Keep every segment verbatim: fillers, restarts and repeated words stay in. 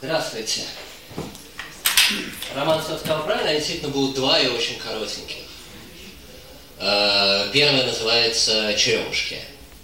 Здравствуйте. Роман все сказал правильно, они действительно будут два и очень коротеньких. Первое называется «Черемушки».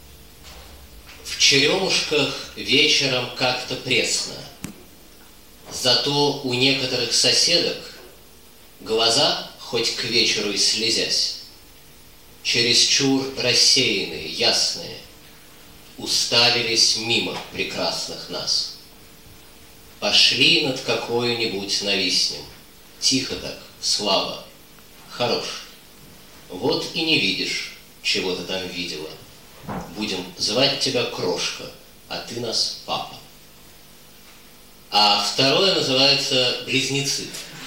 В черемушках вечером как-то пресно, зато у некоторых соседок глаза, хоть к вечеру и слезясь, чересчур рассеянные, ясные, уставились мимо прекрасных нас. Пошли над какой-нибудь нависнем, тихо так, слава, хорош. Вот и не видишь, чего ты там видела. Будем звать тебя Крошка, а ты нас Папа. А второе называется «Близнецы».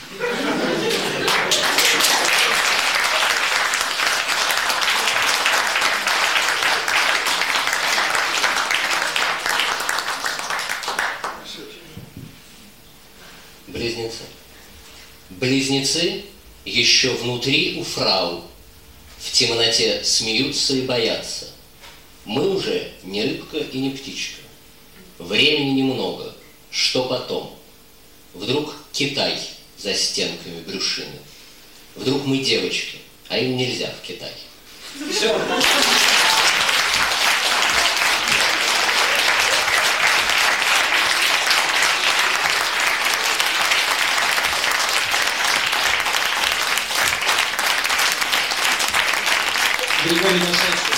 Близнецы. Близнецы еще внутри у фрау, в темноте смеются и боятся. Мы уже не рыбка и не птичка. Времени немного. Что потом? Вдруг Китай за стенками брюшины. Вдруг мы девочки, а им нельзя в Китай. Все. Григорий Нашевский.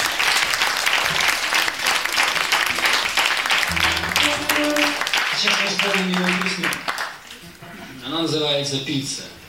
Сейчас мы исполним его песню. Она называется «Пицца».